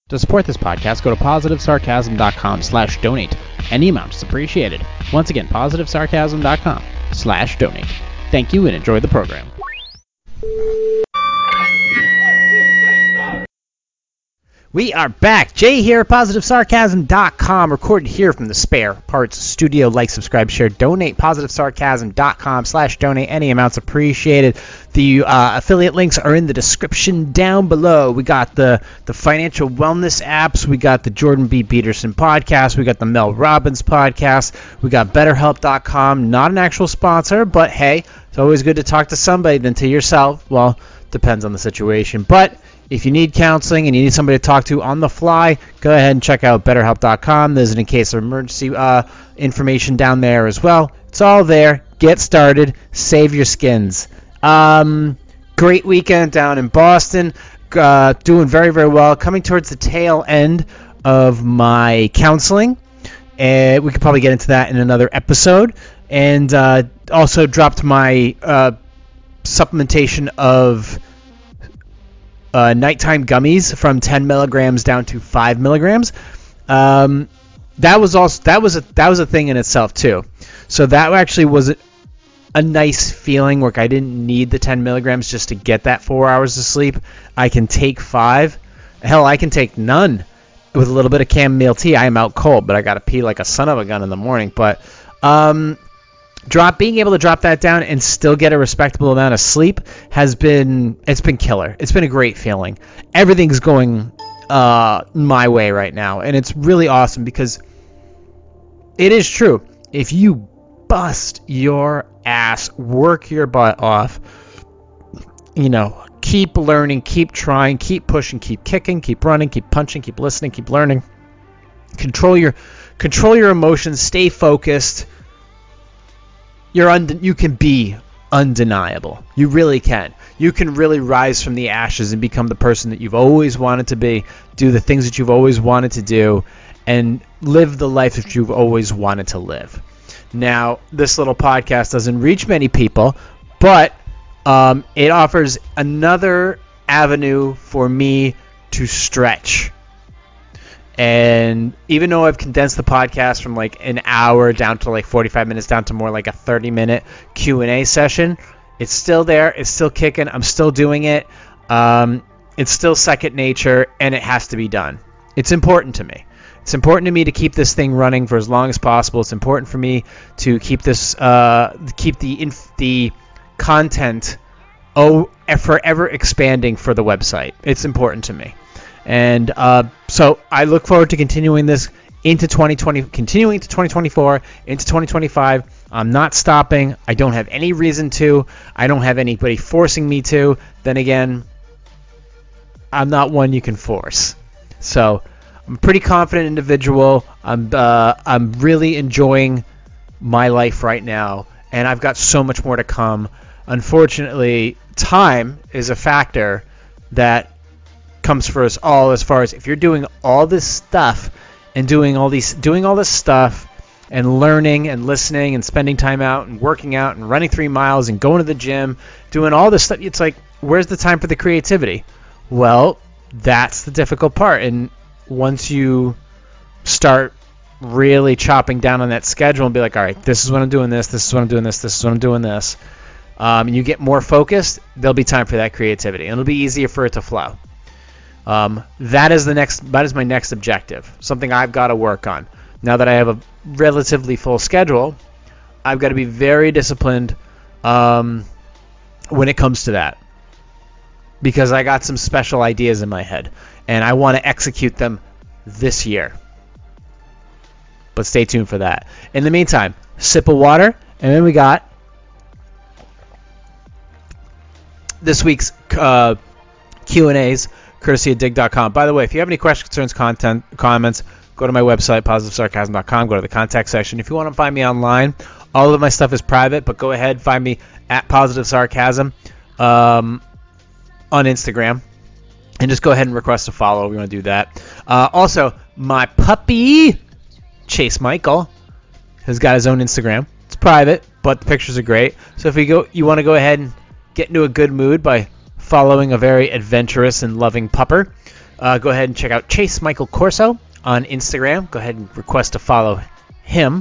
To support this podcast, go to positivesarcasm.com/donate. Any amount is appreciated. Once again, positivesarcasm.com/donate. Thank you and enjoy the program. We are back. Jay here, positivesarcasm.com, recorded here from the Spare Parts Studio. Like, subscribe, share, donate, positivesarcasm.com/donate. Any amounts appreciated. The affiliate links are in the description down below. We got the financial wellness apps. We got the Jordan B. Peterson podcast. We got the Mel Robbins podcast. We got BetterHelp.com. Not an actual sponsor, but hey, it's always good to talk to somebody than to yourself. Well, depends on the situation. But if you need counseling and you need somebody to talk to on the fly, go ahead and check out BetterHelp.com. There's an in case of emergency information down there as well. It's all there. Get started. Save your skins. Great weekend down in Boston. Doing very, very well. Coming towards the tail end of my counseling. And we could probably get into that in another episode. And also dropped my supplementation of nighttime gummies from 10 milligrams down to 5 milligrams. That was a thing in itself too. So that actually was a nice feeling where I didn't need the 10 milligrams just to get that 4 hours of sleep. I can take 5. Hell, I can take none with a little bit of chamomile tea. I am out cold, but I gotta pee like a son of a gun in the morning. But being able to drop that down and still get a respectable amount of sleep it's been killer. It's been a great feeling. Everything's going my way right now, and it's really awesome because it is true. If you bust your ass, work your butt off, keep learning, keep trying, keep pushing, keep kicking, keep running, keep punching, keep listening, keep learning, control your emotions, stay focused. You can be undeniable. You really can. You can really rise from the ashes and become the person that you've always wanted to be, do the things that you've always wanted to do, and live the life that you've always wanted to live. Now, this little podcast doesn't reach many people, but it offers another avenue for me to stretch. And even though I've condensed the podcast from like an hour down to like 45 minutes down to more like a 30-minute Q&A session, it's still there. It's still kicking. I'm still doing it. It's still second nature, and it has to be done. It's important to me. It's important to me to keep this thing running for as long as possible. It's important for me to keep this, keep the content forever expanding for the website. It's important to me. And so I look forward to continuing this into 2020, continuing to 2024, into 2025. I'm not stopping. I don't have any reason to. I don't have anybody forcing me to. Then again, I'm not one you can force. So I'm a pretty confident individual. I'm really enjoying my life right now, and I've got so much more to come. Unfortunately, time is a factor that comes for us all, as far as if you're doing all this stuff and doing all this stuff and learning and listening and spending time out and working out and running 3 miles and going to the gym, doing all this stuff, it's like, where's the time for the creativity? Well, that's the difficult part. And once you start really chopping down on that schedule and be like, all right, this is when I'm doing this, this is when I'm doing this, this is when I'm doing this, and you get more focused, there'll be time for that creativity, and it'll be easier for it to flow. That is my next objective, something I've got to work on. Now that I have a relatively full schedule, I've got to be very disciplined when it comes to that, because I got some special ideas in my head, and I want to execute them this year. But stay tuned for that. In the meantime, sip of water, and then we got this week's Q&As, courtesy of dig.com. By the way, if you have any questions, concerns, comments, go to my website, positivesarcasm.com. Go to the contact section. If you want to find me online, all of my stuff is private, but go ahead, find me at Positive Sarcasm on Instagram, and just go ahead and request a follow. We want to do that. Also, my puppy, Chase Michael, has got his own Instagram. It's private, but the pictures are great. So if you want to go ahead and get into a good mood by following a very adventurous and loving pupper, Go ahead and check out Chase Michael Corso on Instagram. Go ahead and request to follow him.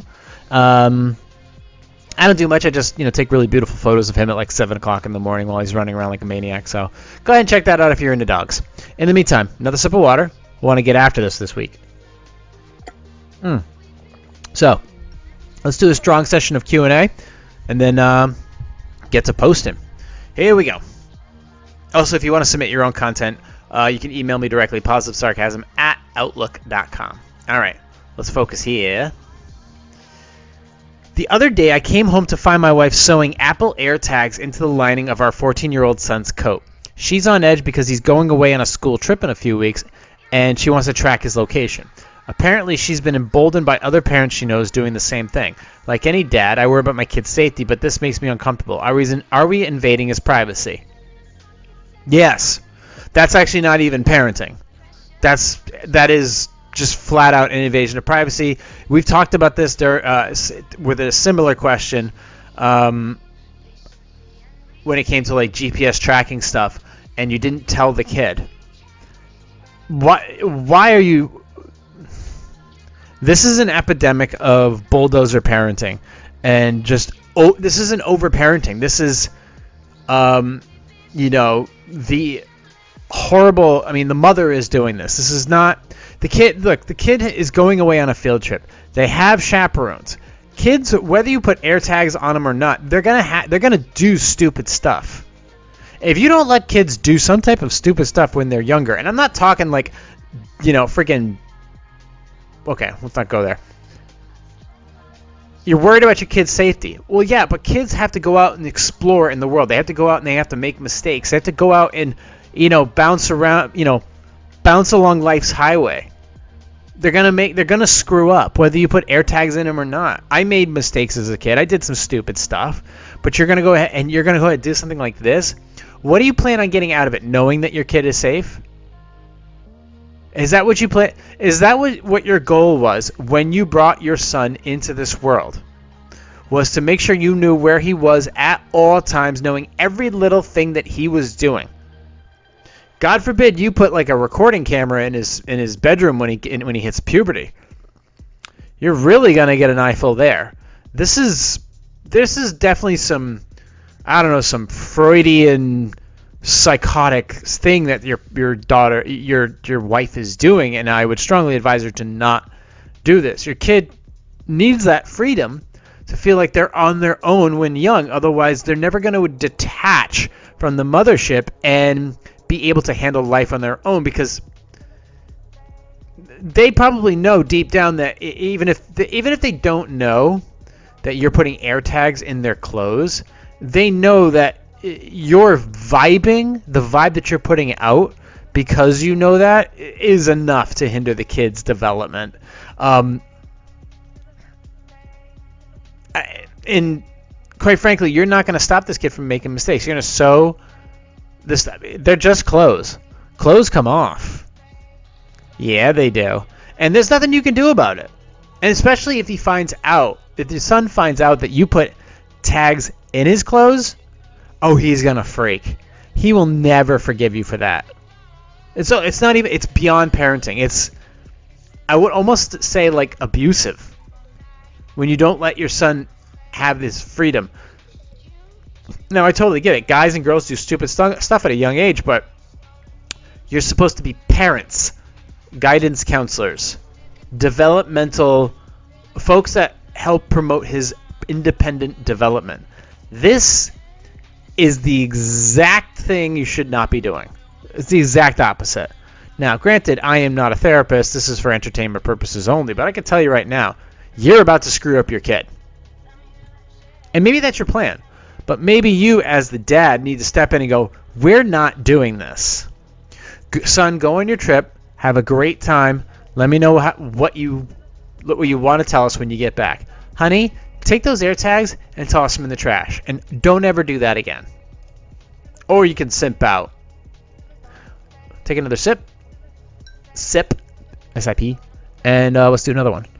I don't do much. I just, take really beautiful photos of him at like 7 o'clock in the morning while he's running around like a maniac. So go ahead and check that out if you're into dogs. In the meantime, another sip of water. I want to get after this week. So let's do a strong session of Q&A and then get to posting. Here we go. Also, if you want to submit your own content, you can email me directly, positivesarcasm@outlook.com. All right, let's focus here. The other day, I came home to find my wife sewing Apple AirTags into the lining of our 14-year-old son's coat. She's on edge because he's going away on a school trip in a few weeks, and she wants to track his location. Apparently, she's been emboldened by other parents she knows doing the same thing. Like any dad, I worry about my kid's safety, but this makes me uncomfortable. Are we invading his privacy? Yes. That's actually not even parenting. That is just flat out an invasion of privacy. We've talked about this with a similar question when it came to like GPS tracking stuff, and you didn't tell the kid. Why are you? This is an epidemic of bulldozer parenting, and just this isn't over-parenting. This is, the horrible. I mean, the mother is doing this. This is not the kid. Look, the kid is going away on a field trip. They have chaperones. Kids, whether you put AirTags on them or not, they're gonna do stupid stuff. If you don't let kids do some type of stupid stuff when they're younger, and I'm not talking like, freaking. Okay, let's not go there. You're worried about your kid's safety. Well, yeah, but kids have to go out and explore in the world. They have to go out and they have to make mistakes. They have to go out and, bounce around, bounce along life's highway. They're gonna screw up, whether you put AirTags in them or not. I made mistakes as a kid. I did some stupid stuff, but you're gonna go ahead and do something like this. What do you plan on getting out of it, knowing that your kid is safe? Is that what you plan? Is that what your goal was when you brought your son into this world? Was to make sure you knew where he was at all times, knowing every little thing that he was doing. God forbid you put like a recording camera in his bedroom when he hits puberty. You're really gonna get an eyeful there. This is definitely some Freudian psychotic thing that your daughter, your wife is doing, and I would strongly advise her to not do this. Your kid needs that freedom to feel like they're on their own when young. Otherwise, they're never going to detach from the mothership and be able to handle life on their own, because they probably know deep down that even if they don't know that you're putting AirTags in their clothes, they know that your vibing, the vibe that you're putting out, because you know that, is enough to hinder the kid's development. And quite frankly, you're not going to stop this kid from making mistakes. You're going to sew this. They're just clothes. Clothes come off. Yeah, they do. And there's nothing you can do about it. And especially if your son finds out that you put tags in his clothes, oh, he's going to freak. He will never forgive you for that. And so it's beyond parenting. I would almost say like abusive. When you don't let your son have this freedom. Now, I totally get it. Guys and girls do stupid stuff at a young age, but you're supposed to be parents, guidance counselors, developmental folks that help promote his independent development. This is the exact thing you should not be doing. It's the exact opposite. Now, granted, I am not a therapist. This is for entertainment purposes only, but I can tell you right now, you're about to screw up your kid. And maybe that's your plan. But maybe you, as the dad, need to step in and go, we're not doing this. Son, go on your trip. Have a great time. Let me know what you want to tell us when you get back. Honey, take those AirTags and toss them in the trash. And don't ever do that again. Or you can simp out. Take another sip. Sip. S-I-P. And let's do another one.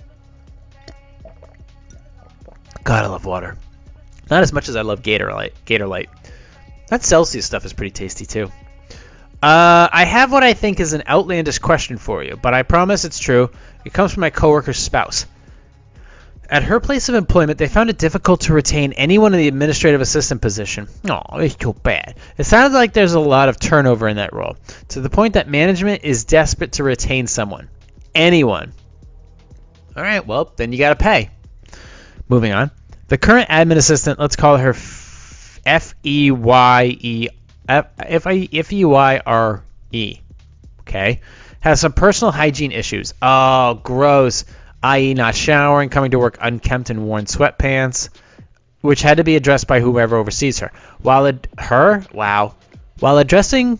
God, I love water. Not as much as I love Gatorlight. That Celsius stuff is pretty tasty too. I have what I think is an outlandish question for you, but I promise it's true. It comes from my coworker's spouse. At her place of employment, they found it difficult to retain anyone in the administrative assistant position. Oh, it's too bad. It sounds like there's a lot of turnover in that role, to the point that management is desperate to retain someone. Anyone. All right, well, then you got to pay. Moving on. The current admin assistant, let's call her F-E-Y-R-E, okay, has some personal hygiene issues. Oh, gross. I.e. not showering, coming to work unkempt and worn sweatpants, which had to be addressed by whoever oversees her. While addressing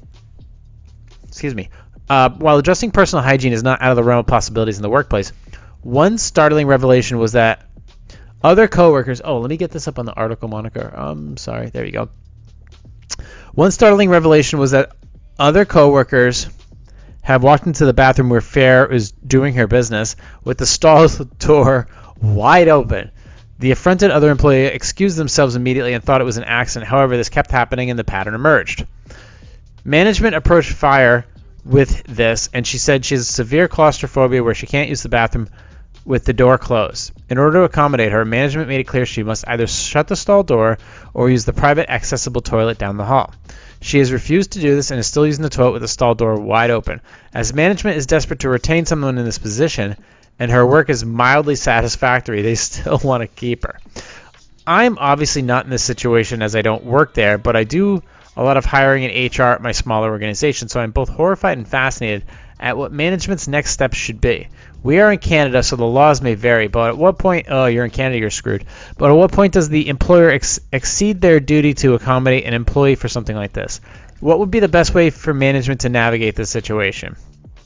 personal hygiene is not out of the realm of possibilities in the workplace, one startling revelation was that other coworkers. Oh, let me get this up on the article moniker. Sorry, there you go. One startling revelation was that other coworkers have walked into the bathroom where Fair is doing her business with the stall door wide open. The affronted other employee excused themselves immediately and thought it was an accident. However, this kept happening and the pattern emerged. Management approached Fire with this, and she said she has severe claustrophobia where she can't use the bathroom with the door closed. In order to accommodate her, management made it clear she must either shut the stall door or use the private accessible toilet down the hall. She has refused to do this and is still using the toilet with the stall door wide open. As management is desperate to retain someone in this position, and her work is mildly satisfactory, they still want to keep her. I'm obviously not in this situation as I don't work there, but I do a lot of hiring and HR at my smaller organization, so I'm both horrified and fascinated at what management's next steps should be. We are in Canada, so the laws may vary, but at what point, you're in Canada, you're screwed. But at what point does the employer exceed their duty to accommodate an employee for something like this? What would be the best way for management to navigate this situation?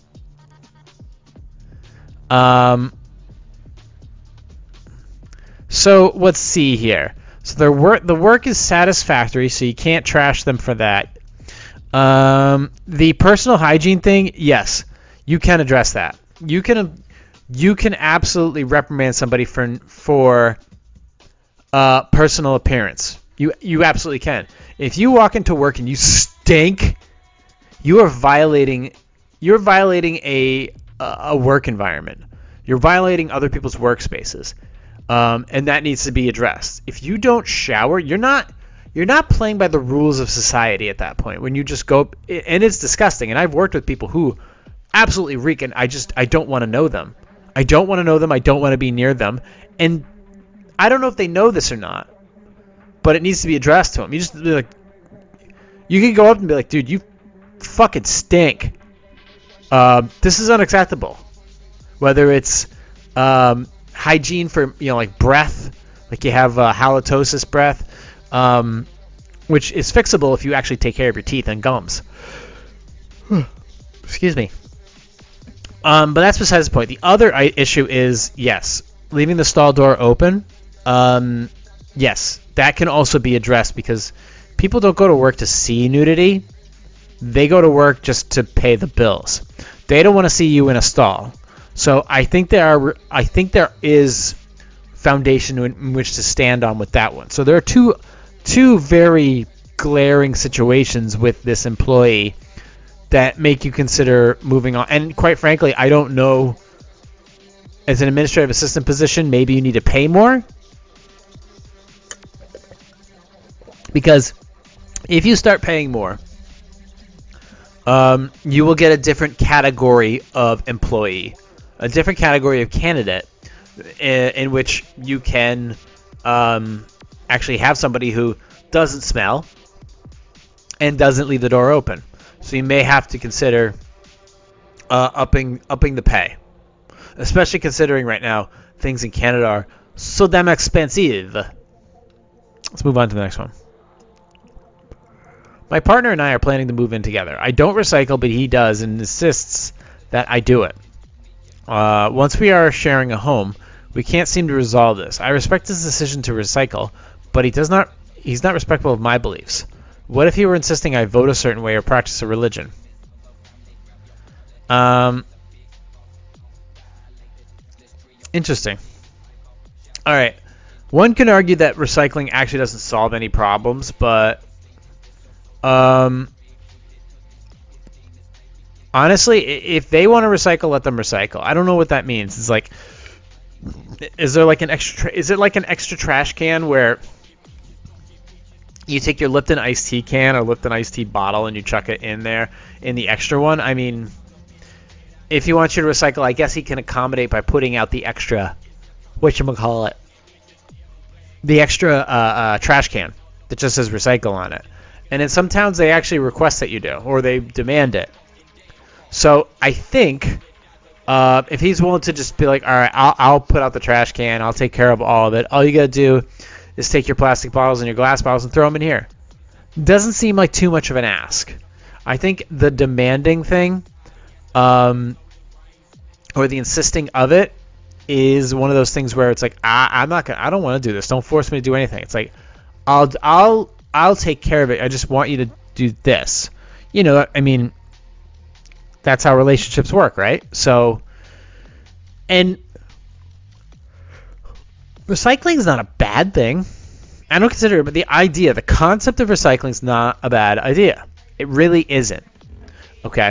So let's see here. So the work is satisfactory, so you can't trash them for that. The personal hygiene thing, yes, you can address that. You can absolutely reprimand somebody for personal appearance. You absolutely can. If you walk into work and you stink, you're violating a work environment. You're violating other people's workspaces. And that needs to be addressed. If you don't shower, you're not playing by the rules of society at that point. When you just go, and it's disgusting. And I've worked with people who absolutely reek, and I don't want to know them. I don't want to know them. I don't want to be near them. And I don't know if they know this or not, but it needs to be addressed to them. You just be like, you can go up and be like, dude, you fucking stink. This is unacceptable. Whether it's hygiene for, like breath, like you have halitosis breath, which is fixable if you actually take care of your teeth and gums. Excuse me. But that's besides the point. The other issue is, yes, leaving the stall door open. Yes, that can also be addressed because people don't go to work to see nudity. They go to work just to pay the bills. They don't want to see you in a stall. So I think there is foundation in which to stand on with that one. So there are two very glaring situations with this employee that make you consider moving on. And quite frankly, I don't know, as an administrative assistant position, maybe you need to pay more. Because if you start paying more, you will get a different category of employee, a different category of candidate in which you can actually have somebody who doesn't smell and doesn't leave the door open. So you may have to consider upping the pay, especially considering right now things in Canada are so damn expensive. Let's move on to the next one. My partner and I are planning to move in together. I don't recycle, but he does and insists that I do it. Once we are sharing a home, we can't seem to resolve this. I respect his decision to recycle, but he's not respectful of my beliefs. What if he were insisting I vote a certain way or practice a religion? Interesting. All right. One can argue that recycling actually doesn't solve any problems, but Honestly, if they want to recycle, let them recycle. I don't know what that means. It's like, is there like an extra? Is it like an extra trash can where you take your Lipton iced tea can or Lipton iced tea bottle and you chuck it in there in the extra one? I mean, if he wants you to recycle, I guess he can accommodate by putting out the extra, whatchamacallit, the extra trash can that just says recycle on it. And in some towns, they actually request that you do, or they demand it. So I think if he's willing to just be like, all right, I'll put out the trash can, I'll take care of all of it. All you got to do is take your plastic bottles and your glass bottles and throw them in here. Doesn't seem like too much of an ask. I think the demanding thing, or the insisting of it, is one of those things where it's like, I'm not gonna, I don't want to do this. Don't force me to do anything. It's like, I'll take care of it. I just want you to do this. You know, I mean, that's how relationships work, right? So, and recycling is not a bad thing. I don't consider it, but the idea, the concept of recycling is not a bad idea. It really isn't. Okay.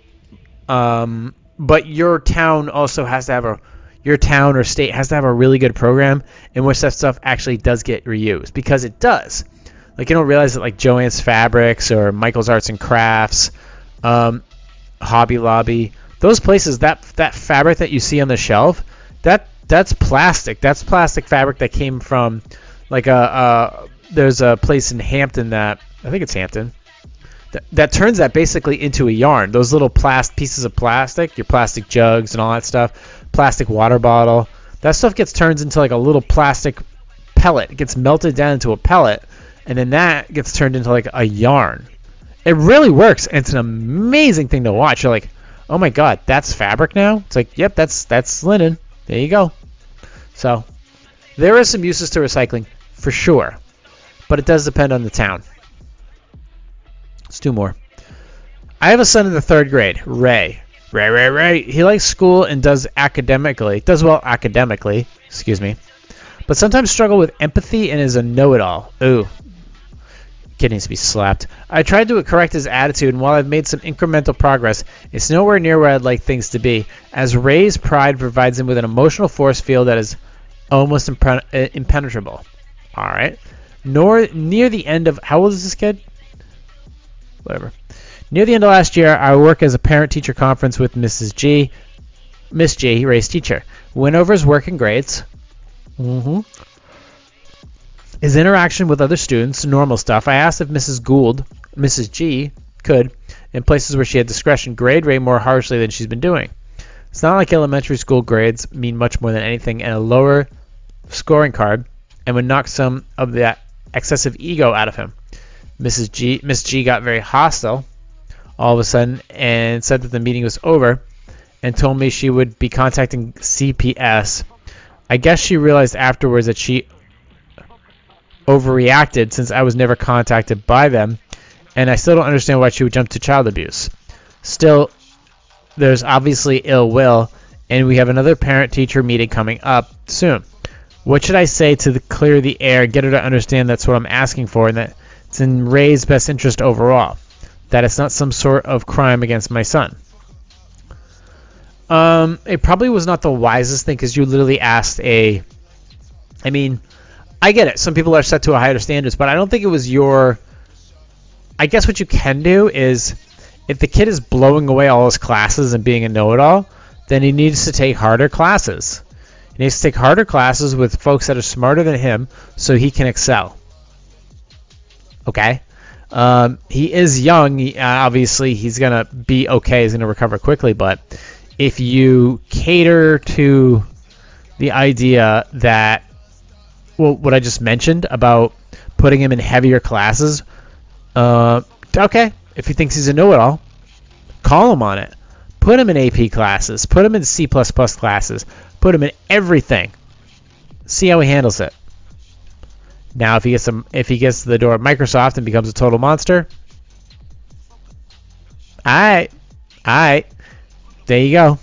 But your town also has to have your town or state has to have a really good program in which that stuff actually does get reused, because it does. Like, you don't realize that, like Joann's Fabrics or Michael's Arts and Crafts, Hobby Lobby, those places, that fabric that you see on the shelf, that's plastic. That's plastic fabric that came from, like, there's a place in Hampton that, I think it's Hampton, that turns that basically into a yarn. Those little pieces of plastic, your plastic jugs and all that stuff, plastic water bottle, that stuff gets turned into like a little plastic pellet. It gets melted down into a pellet, and then that gets turned into like a yarn. It really works, and it's an amazing thing to watch. You're like, oh my god, that's fabric now? It's like, yep, that's linen. There you go. So there are some uses to recycling for sure, but it does depend on the town. Let's do more. I have a son in the 3rd grade, Ray. Ray. He likes school and does well academically, but sometimes struggle with empathy and is a know-it-all. Ooh. Kid needs to be slapped. I tried to correct his attitude, and while I've made some incremental progress, it's nowhere near where I'd like things to be, as Ray's pride provides him with an emotional force field that is almost impenetrable. All right. Near the end of... How old is this kid? Whatever. Near the end of last year, I worked as a parent-teacher conference with Miss G, Ray's teacher. Went over his work and grades. His interaction with other students, normal stuff. I asked if Mrs. G, could, in places where she had discretion, grade Ray more harshly than she's been doing. It's not like elementary school grades mean much more than anything, and a lower scoring card and would knock some of that excessive ego out of him. Miss G got very hostile all of a sudden and said that the meeting was over and told me she would be contacting CPS. I guess she realized afterwards that she overreacted since I was never contacted by them, and I still don't understand why she would jump to child abuse. Still, there's obviously ill will, and we have another parent-teacher meeting coming up soon. What should I say to clear the air, get her to understand that's what I'm asking for, and that it's in Ray's best interest overall, that it's not some sort of crime against my son? It probably was not the wisest thing, because you literally asked I mean, I get it. Some people are set to a higher standards, but I don't think it was I guess what you can do is, if the kid is blowing away all his classes and being a know-it-all, then he needs to take harder classes. He needs to take harder classes with folks that are smarter than him so he can excel. Okay? He is young. Obviously, he's going to be okay. He's going to recover quickly. But if you cater to the idea that, well, what I just mentioned about putting him in heavier classes, okay, if he thinks he's a know-it-all, call him on it. Put him in AP classes. Put him in C++ classes. Put him in everything. See how he handles it. Now, if he gets to the door at Microsoft and becomes a total monster, all right, there you go.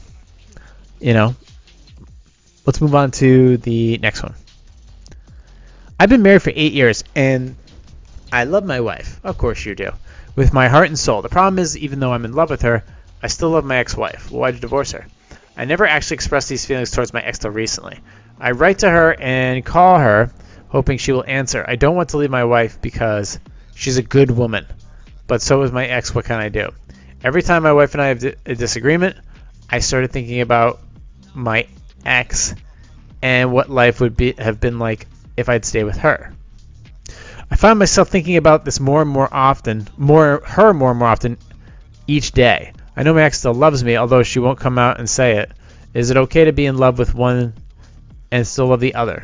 Let's move on to the next one. I've been married for 8 years, and I love my wife. Of course you do. With my heart and soul. The problem is, even though I'm in love with her, I still love my ex-wife. Why'd you divorce her? I never actually expressed these feelings towards my ex till recently. I write to her and call her, hoping she will answer. I don't want to leave my wife because she's a good woman, but so is my ex. What can I do? Every time my wife and I have a disagreement, I started thinking about my ex and what life would have been like if I'd stayed with her. I find myself thinking about this more and more often each day. I know my ex still loves me, although she won't come out and say it. Is it okay to be in love with one and still love the other?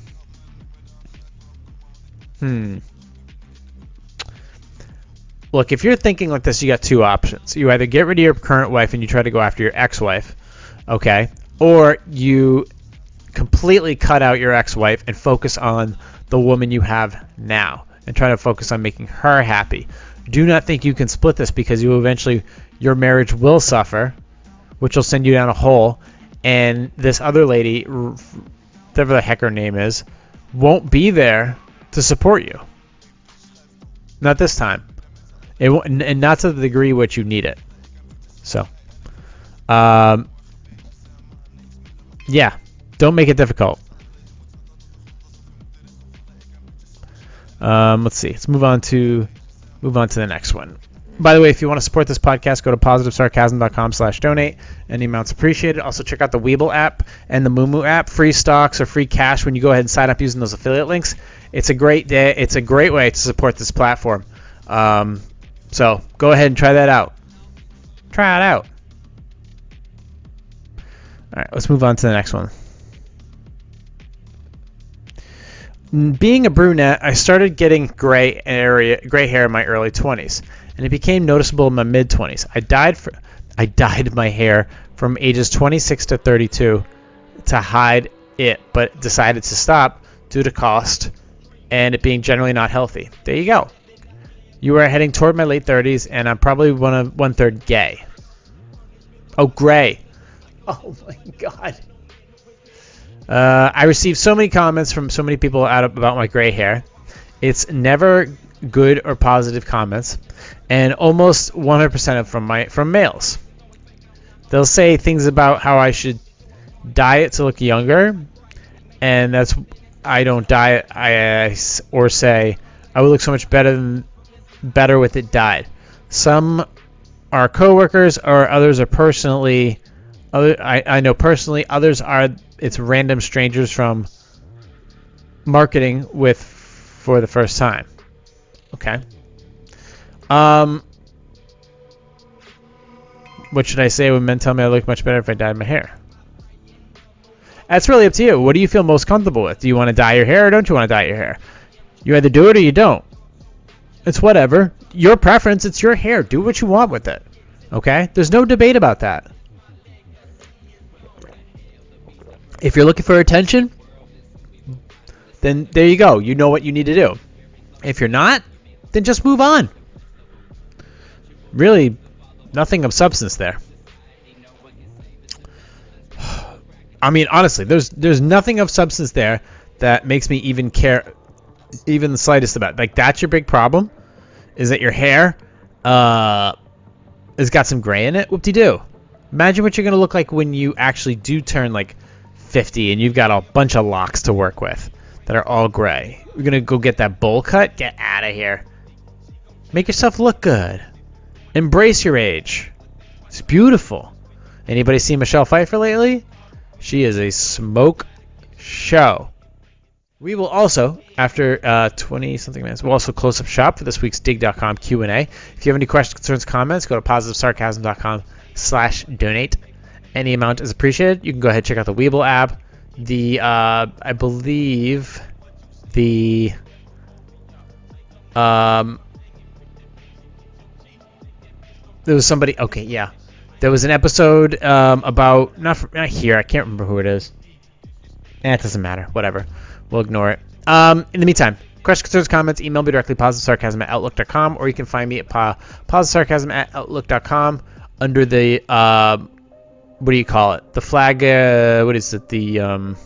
Look, if you're thinking like this, you got two options. You either get rid of your current wife and you try to go after your ex-wife, okay? Or you completely cut out your ex-wife and focus on the woman you have now and try to focus on making her happy. Do not think you can split this, because your marriage will suffer, which will send you down a hole, and this other lady, whatever the heck her name is, won't be there to support you. Not this time. It won't, and not to the degree which you need it. So, yeah, don't make it difficult. Let's see. Let's move on to the next one. By the way, if you want to support this podcast, go to positivesarcasm.com/donate. Any amounts appreciated. Also, check out the Webull app and the Moomoo app. Free stocks or free cash when you go ahead and sign up using those affiliate links. It's a great way to support this platform. So go ahead and try that out. Try it out. All right, let's move on to the next one. Being a brunette, I started getting gray hair in my early 20s, and it became noticeable in my mid-20s. I dyed my hair from ages 26 to 32 to hide it, but decided to stop due to cost and it being generally not healthy. There you go. You are heading toward my late 30s, and I'm probably one-third gay. Oh, gray. Oh my God. I received so many comments from so many people about my gray hair. It's never good or positive comments, and almost 100% of from males. They'll say things about how I should dye it to look younger, and I don't dye it. Or say I would look so much better with it dyed. Some are coworkers, or others are personally. I know personally. Others are. It's random strangers from marketing for the first time. Okay. What should I say when men tell me I look much better if I dyed my hair? That's really up to you. What do you feel most comfortable with? Do you want to dye your hair or don't you want to dye your hair? You either do it or you don't. It's whatever. Your preference. It's your hair. Do what you want with it. Okay? There's no debate about that. If you're looking for attention, then there you go. You know what you need to do. If you're not, then just move on. Really, nothing of substance there. I mean, honestly, there's nothing of substance there that makes me even care, even the slightest about it. Like, that's your big problem, is that your hair has got some gray in it. Whoop-de-doo. Imagine what you're going to look like when you actually do turn, like, 50 and you've got a bunch of locks to work with that are all gray. You're going to go get that bowl cut? Get out of here. Make yourself look good. Embrace your age. It's beautiful. Anybody seen Michelle Pfeiffer lately? She is a smoke show. We will also, after 20-something minutes, we'll also close up shop for this week's Dig.com Q&A. If you have any questions, concerns, comments, go to positivesarcasm.com/donate. Any amount is appreciated. You can go ahead and check out the Webull app. I believe there was somebody. Okay, yeah, there was an episode about not here. I can't remember who it is. It doesn't matter. Whatever. We'll ignore it. In the meantime, questions, concerns, comments, email me directly, positivesarcasm@outlook.com, or you can find me at positivesarcasm@outlook.com under the what do you call it? The flag. What is it? The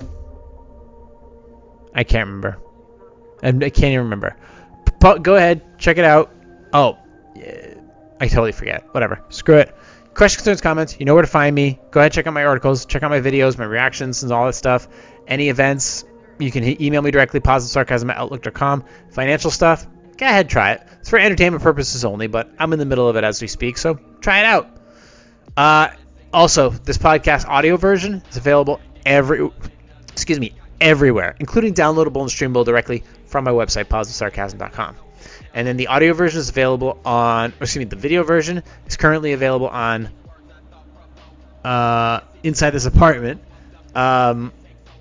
I can't remember. I can't even remember. But go ahead, check it out. Oh, yeah, I totally forget. Whatever. Screw it. questions, concerns, comments, you know where to find me. Go ahead, check out my articles, check out my videos, my reactions, and all that stuff. Any events, you can email me directly, positivesarcasm@outlook.com. Financial stuff, go ahead, try it. It's for entertainment purposes only, but I'm in the middle of it as we speak, so try it out. Also, this podcast audio version is available everywhere, including downloadable and streamable directly from my website, positivesarcasm.com. And then the audio version is available on, the video version is currently available on Inside This Apartment on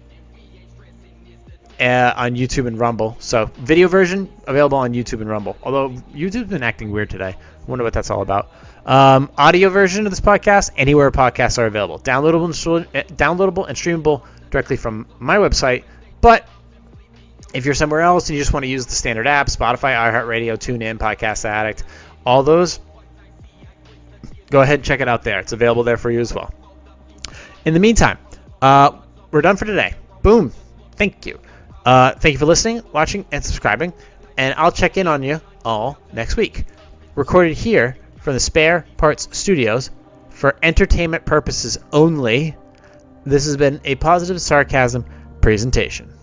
YouTube and Rumble. So video version available on YouTube and Rumble. Although YouTube's been acting weird today. I wonder what that's all about. Audio version of this podcast, anywhere podcasts are available. Downloadable and streamable directly from my website. But if you're somewhere else and you just want to use the standard app, Spotify, iHeartRadio, TuneIn, Podcast Addict, all those, go ahead and check it out there. It's available there for you as well. In the meantime, we're done for today. Boom. Thank you. Thank you for listening, watching, and subscribing. And I'll check in on you all next week. Recorded here from the Spare Parts Studios for entertainment purposes only. This has been a Positive Sarcasm presentation.